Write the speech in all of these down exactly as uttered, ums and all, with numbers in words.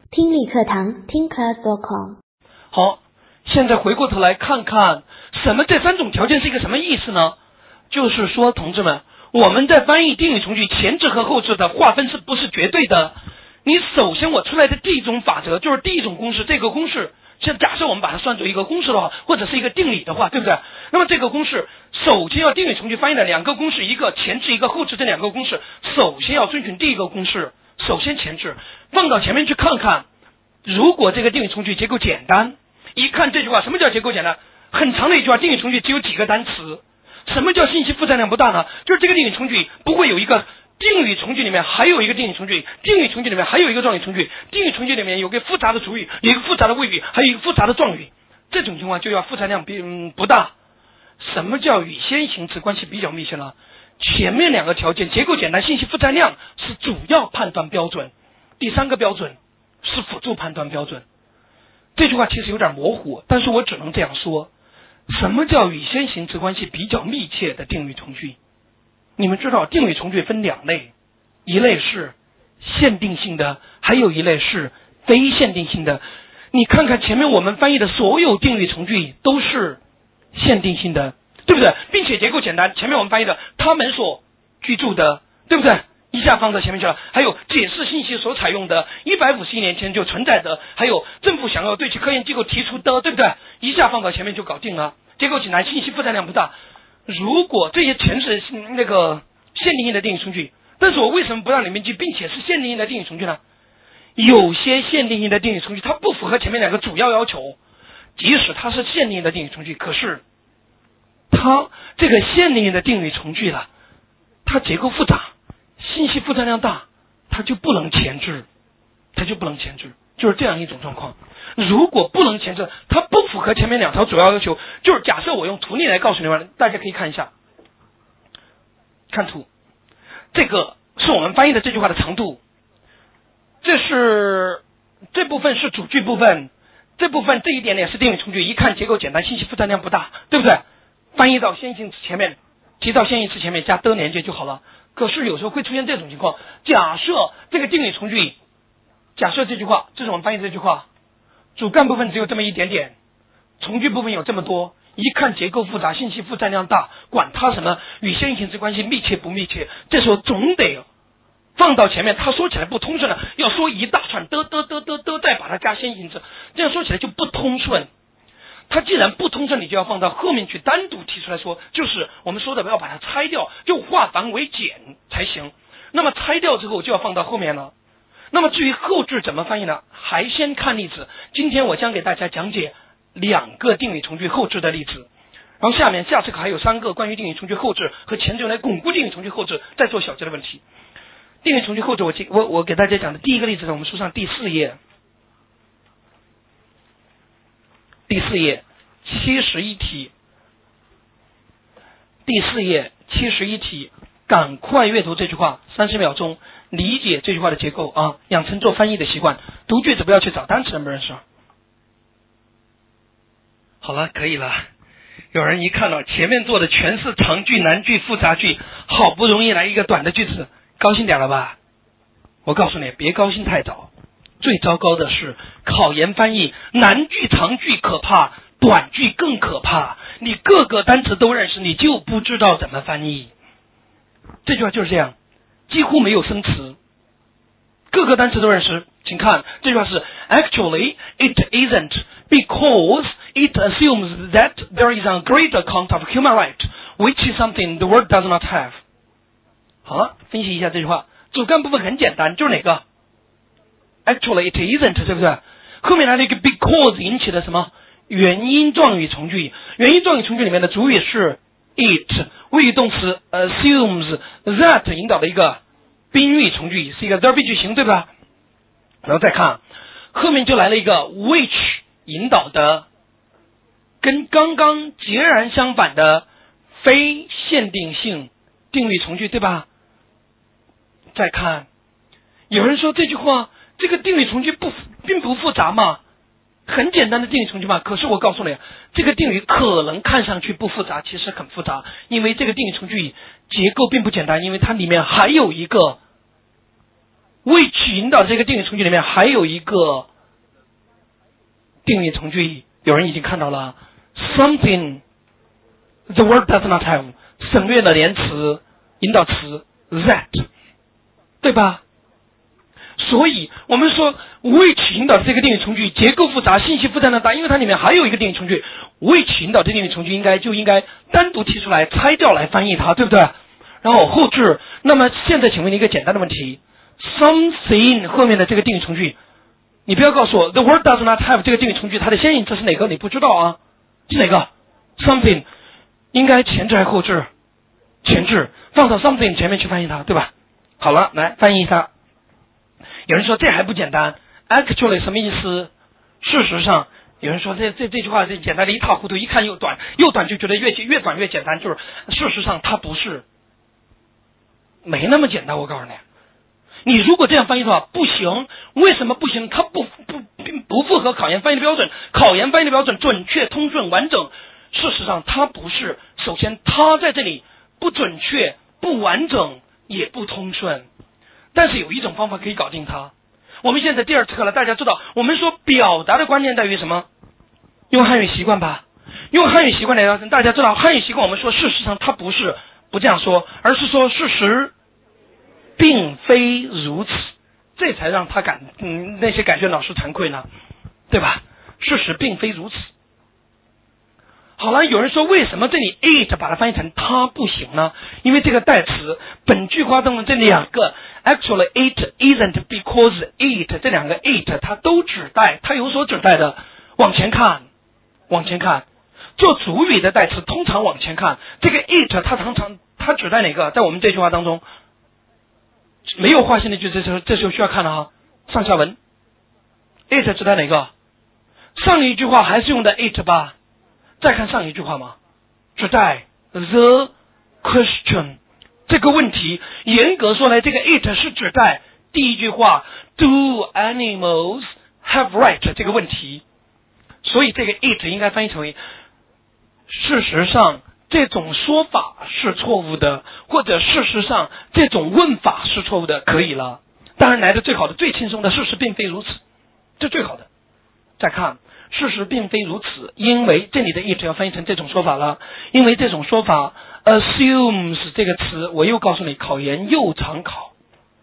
听力课堂听 class dot com。 好，现在回过头来看看什么这三种条件是一个什么意思呢？就是说同志们，我们在翻译定语从句前置和后置的划分是不是绝对的？你首先我出来的第一种法则就是第一种公式，这个公式像假设我们把它算作一个公式的话，或者是一个定理的话，对不对？那么这个公式首先要定语从句翻译的两个公式，一个前置一个后置，这两个公式首先要遵循第一个公式，首先前置放到前面去看看，如果这个定语从句结构简单，一看这句话什么叫结构简单？很长的一句话，定语从句只有几个单词。什么叫信息负载量不大呢？就是这个定语从句不会有一个定语从句里面还有一个定语从句，定语从句里面还有一个状语从句，定语从句里面有个复杂的主语，有一个复杂的谓语，还有一个复杂的状语，这种情况就要负载量比、嗯、不大。什么叫与先行词关系比较密切呢？前面两个条件结构简单，信息负载量是主要判断标准，第三个标准是辅助判断标准。这句话其实有点模糊，但是我只能这样说。什么叫与先行词关系比较密切的定语从句？你们知道定语从句分两类，一类是限定性的，还有一类是非限定性的。你看看前面我们翻译的所有定语从句都是限定性的，对不对？并且结构简单，前面我们翻译的他们所居住的，对不对？一下放到前面去了。还有解释信息所采用的一百五十亿年前就存在的，还有政府想要对其科研机构提出的，对不对？一下放到前面就搞定了。结构简单，信息负载量不大。如果这些全是那个限定性的定语从句，但是我为什么不让里面记并且是限定性的定语从句呢？有些限定性的定语从句它不符合前面两个主要要求，即使它是限定性的定语从句，可是它这个限定性的定语从句了，它结构复杂，信息负载量大，它就不能前置，它就不能前置，就是这样一种状况。如果不能前置，它不符合前面两条主要要求，就是假设我用图例来告诉你们，大家可以看一下，看图，这个是我们翻译的这句话的长度，这是这部分是主句部分，这部分这一点点是定语从句，一看结构简单，信息负载量不大，对不对？翻译到先行词前面，提到先行词前面加的连接就好了。可是有时候会出现这种情况，假设这个定语从句，假设这句话，这是我们翻译的这句话，主干部分只有这么一点点，从句部分有这么多，一看结构复杂，信息负载量大，管它什么与先行词关系密切不密切，这时候总得放到前面，它说起来不通顺了，要说一大串的的的的的，再把它加先行词，这样说起来就不通顺。它既然不通顺，你就要放到后面去单独提出来说，就是我们说的要把它拆掉，就化繁为简才行。那么拆掉之后就要放到后面了。那么至于后置怎么翻译呢？还先看例子。今天我将给大家讲解两个定语从句后置的例子，然后下面下次课还有三个关于定语从句后置和前置用来巩固定语从句后置再做小结的问题。定语从句后置我我我给大家讲的第一个例子在我们书上第四页，第四页七十一题，第四页七十一题，赶快阅读这句话三十秒钟，理解这句话的结构啊，养成做翻译的习惯。读句子不要去找单词，认不认识？好了，可以了。有人一看到前面做的全是长句、难句、复杂句，好不容易来一个短的句子，高兴点了吧？我告诉你，别高兴太早。最糟糕的是考研翻译，难句、长句可怕，短句更可怕。你各个单词都认识，你就不知道怎么翻译。这句话就是这样，几乎没有生词，各个单词都认识。请看这句话是 Actually it isn't because it assumes that there is a great account of human right which is something the world does not have。 好了，分析一下这句话。主干部分很简单，就是哪个 Actually it isn't， 对不对？后面来了一个 because 引起的什么原因状语从句，原因状语从句里面的主语是 it， 谓语动词 assumes that 引导的一个宾语从句，是一个 verb 句型，对吧？然后再看后面就来了一个 which 引导的跟刚刚截然相反的非限定性定语从句，对吧？再看有人说这句话这个定语从句不并不复杂嘛，很简单的定语从句嘛。可是我告诉你，这个定语可能看上去不复杂，其实很复杂，因为这个定语从句结构并不简单，因为它里面还有一个 which 引导这个定语从句里面还有一个定语从句，有人已经看到了 something the word does not have 省略了连词引导词 that， 对吧？所以我们说 which 引导的这个定语从句结构复杂，信息负担的大，因为它里面还有一个定语从句 which 引导这定语从句应该就应该单独提出来拆掉来翻译它，对不对？然后后置。那么现在请问你一个简单的问题， something 后面的这个定语从句，你不要告诉我 the word does not have 这个定语从句它的先行词是哪个，你不知道啊？是哪个 something 应该前置还是后置？前置，放到 something 前面去翻译它，对吧？好了，来翻译它。有人说这还不简单 actually 什么意思？事实上，有人说这这这句话是简单的一塌糊涂，一看又短，又短就觉得越越短越简单，就是事实上它不是，没那么简单。我告诉你，你如果这样翻译的话不行，为什么不行？它不不不符合考研翻译的标准，考研翻译的标准准确、通顺、完整。事实上它不是，首先它在这里不准确、不完整，也不通顺。但是有一种方法可以搞定它。我们现在第二次课了，大家知道我们说表达的关键在于什么？用汉语习惯吧。用汉语习惯来聊，大家知道汉语习惯，我们说事实上它不是不这样说，而是说事实并非如此，这才让他感嗯那些改卷老师惭愧呢，对吧？事实并非如此。好了，有人说为什么这里 it 把它翻译成它不行呢？因为这个代词本句话当中这两个 actually it isn't because it 这两个 it 它都指代，它有所指代的。往前看，往前看，做主语的代词通常往前看，这个 it 它常常它指代哪个？在我们这句话当中没有划线的句子，这时候这时候需要看了哈，上下文 it 指代哪个？上一句话还是用的 it 吧？再看上一句话吗？指代 the question 这个问题，严格说来，这个 it 是指代第一句话 do animals have right 这个问题，所以这个 it 应该翻译成为事实上这种说法是错误的，或者事实上这种问法是错误的，可以了。当然来的最好的、最轻松的，事实并非如此，这最好的。再看事实并非如此，因为这里的 it 要翻译成这种说法了，因为这种说法 assumes 这个词，我又告诉你，考研又常考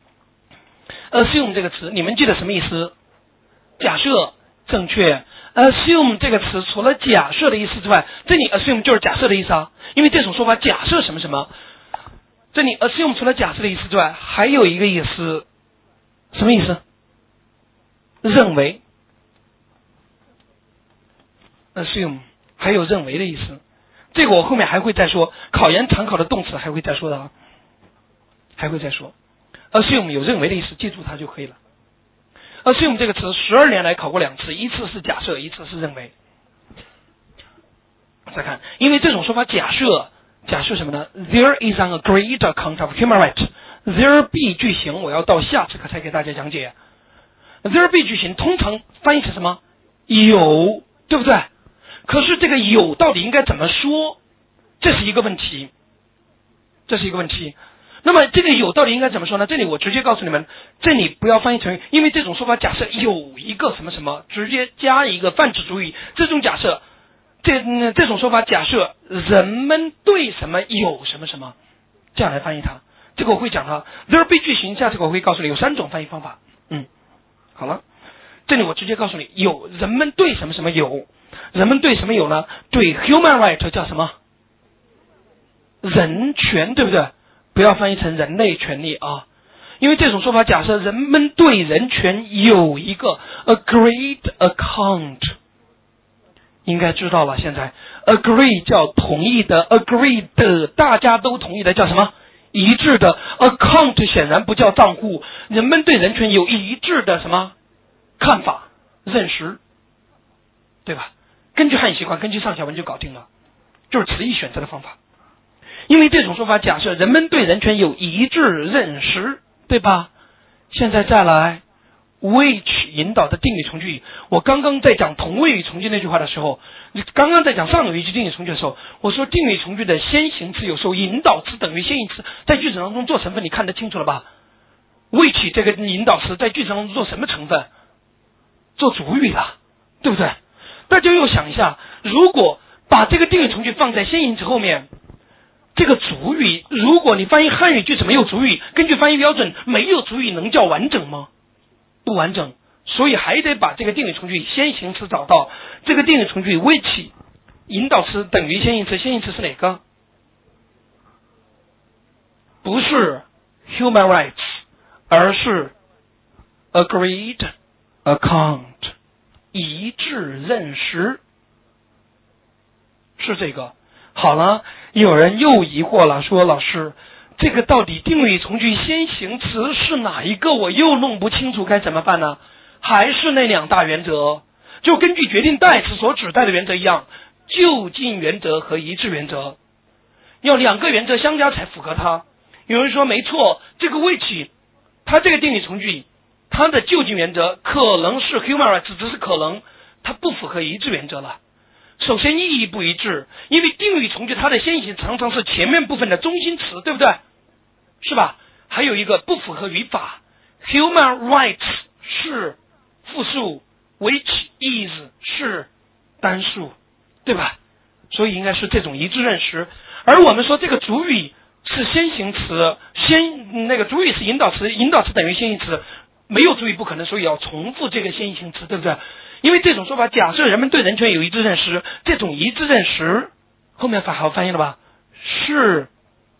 assume 这个词，你们记得什么意思？假设正确。assume 这个词除了假设的意思之外，这里 assume 就是假设的意思啊，因为这种说法假设什么什么，这里 assume 除了假设的意思之外，还有一个意思，什么意思？认为。assume 还有认为的意思，这个我后面还会再说，考研常考的动词还会再说的啊，还会再说。assume 有认为的意思，记住它就可以了。assume 这个词十二年来考过两次，一次是假设，一次是认为。再看，因为这种说法假设，假设什么呢 ？There is an agreed account of human rights. There be 句型，我要到下次课才给大家讲解。There be 句型通常翻译成什么？有，对不对？可是这个有到底应该怎么说？这是一个问题，这是一个问题。那么这个有到底应该怎么说呢？这里我直接告诉你们，这里不要翻译成，因为这种说法假设有一个什么什么，直接加一个泛指主语，这种假设，这、嗯、这种说法假设人们对什么有什么什么，这样来翻译它。这个我会讲它。there be 句型，下次我会告诉你有三种翻译方法。嗯，好了，这里我直接告诉你，有人们对什么什么有。人们对什么有呢？对 human right 叫什么？人权，对不对？不要翻译成人类权利啊，因为这种说法假设人们对人权有一个 agreed account， 应该知道了。现在 agree 叫同意的 ，agreed 大家都同意的叫什么？一致的 account 显然不叫账户，人们对人权有一致的什么看法、认识，对吧？根据汉语习惯，根据上下文就搞定了，就是词义选择的方法。因为这种说法假设人们对人权有一致认识，对吧？现在再来 which 引导的定语从句，我刚刚在讲同位语从句那句话的时候，刚刚在讲上语句定语从句的时候，我说定语从句的先行词有时候引导词等于先行词，在句子当中做成分，你看得清楚了吧？ which 这个引导词在句子当中做什么成分？做主语的，对不对？大家又想一下，如果把这个定语从句放在先行词后面，这个主语，如果你翻译汉语句子没有主语，根据翻译标准，没有主语能叫完整吗？不完整，所以还得把这个定语从句先行词找到。这个定语从句 which 引导词等于先行词，先行词是哪个？不是 human rights， 而是 agreed account， 一致认识，是这个。好了，有人又疑惑了，说老师，这个到底定语从句先行词是哪一个？我又弄不清楚，该怎么办呢？还是那两大原则，就根据决定代词所指代的原则一样，就近原则和一致原则，要两个原则相加才符合它。有人说没错，这个 which 它这个定语从句，它的就近原则可能是 human rights， 只是可能，它不符合一致原则了。首先意义不一致，因为定语从句它的先行常常是前面部分的中心词，对不对？是吧？还有一个不符合语法 ，human rights 是复数 ，which is 是单数，对吧？所以应该是这种一致认识。而我们说这个主语是先行词，先那个主语是引导词，引导词等于先行词，没有主语不可能，所以要重复这个先行词，对不对？因为这种说法，假设人们对人权有一致认识，这种一致认识后面好翻译了吧？是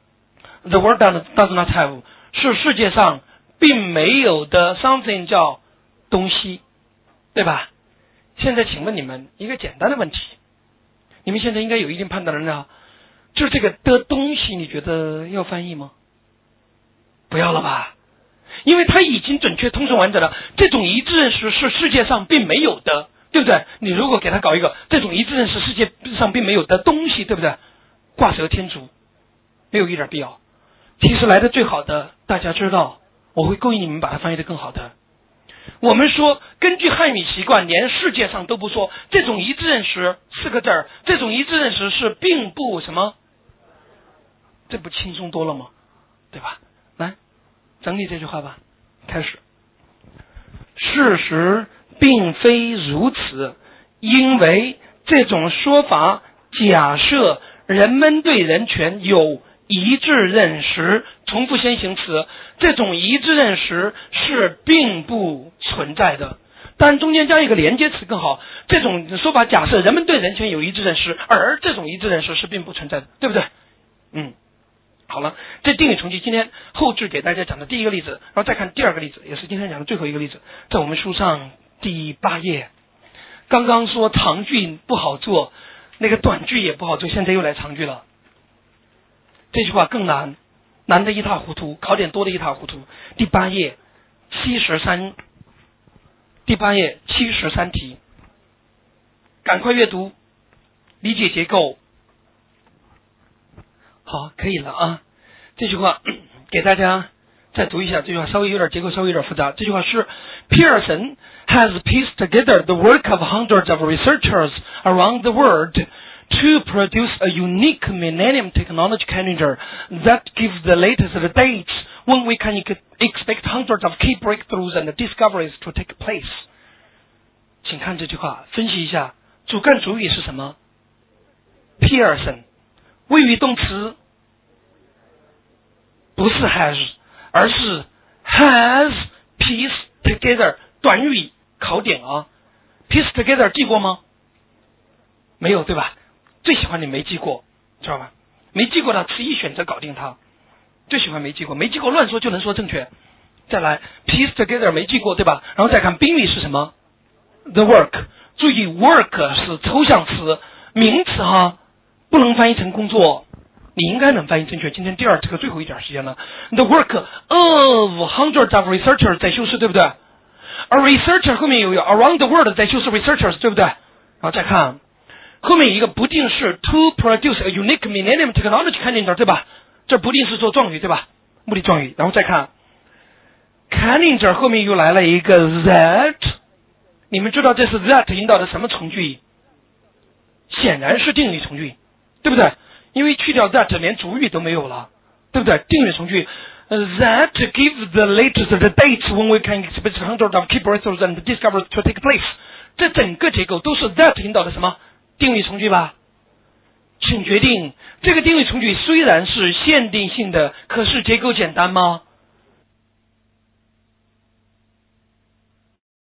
the world does not have， 是世界上并没有的 something 叫东西，对吧？现在请问你们一个简单的问题，你们现在应该有一定判断能力啊，就是这个的东西，你觉得要翻译吗？不要了吧？因为它已经准确通顺完整了。这种一致认识是世界上并没有的，对不对？你如果给它搞一个这种一致认识世界上并没有的东西，对不对？画蛇添足，没有一点必要。其实来的最好的，大家知道，我会勾引你们把它翻译的更好的。我们说，根据汉语习惯，连世界上都不说，这种一致认识四个字儿，这种一致认识是并不什么，这不轻松多了吗？对吧？来，整理这句话吧。开始，事实并非如此，因为这种说法假设人们对人权有一致认识，重复先行词，这种一致认识是并不存在的。当然中间加一个连接词更好，这种说法假设人们对人权有一致认识，而这种一致认识是并不存在的，对不对？嗯，好了，这定语从句今天后置给大家讲的第一个例子，然后再看第二个例子，也是今天讲的最后一个例子，在我们书上第八页。刚刚说长句不好做，那个短句也不好做，现在又来长句了。这句话更难，难得一塌糊涂，考点多的一塌糊涂。第八页七十三，第八页七十三题，赶快阅读，理解结构。好，可以了啊。这句话给大家再读一下，这句话稍微有点结构，稍微有点复杂。这句话是 Pearson has pieced together the work of hundreds of researchers around the world to produce a unique millennium technology calendar that gives the latest dates when we can expect hundreds of key breakthroughs and discoveries to take place. 请看这句话，分析一下，主干主语是什么？ Pearson， 谓语动词不是 has， 而是 has pieced together， 短语考点啊。pieced together 记过吗？没有，对吧？最喜欢你没记过，知道吧？没记过的词义选择搞定它。最喜欢没记过，没记过乱说就能说正确。再来 piece together 没记过，对吧？然后再看宾语是什么 ？the work， 注意 work 是抽象词，名词哈，不能翻译成工作。你应该能翻译正确。今天第二这个最后一点时间了。The work of hundreds of researchers 在修饰，对不对？而 researcher 后面有一个 around the world 在修饰 researchers， 对不对？然后再看后面一个不定式 to produce a unique millennium technology calendar， 对吧？这不定式做状语，对吧？目的状语。然后再看 calendar 后面又来了一个 that， 你们知道这是 that 引导的什么从句？显然是定语从句，对不对？因为去掉 that 连主语都没有了，对不对？定语从句 that give the latest the dates when we can expect hundred of key breakthroughs and discoveries to take place。这整个结构都是 that 引导的什么定律从句吧？请决定这个定律从句虽然是限定性的，可是结构简单吗？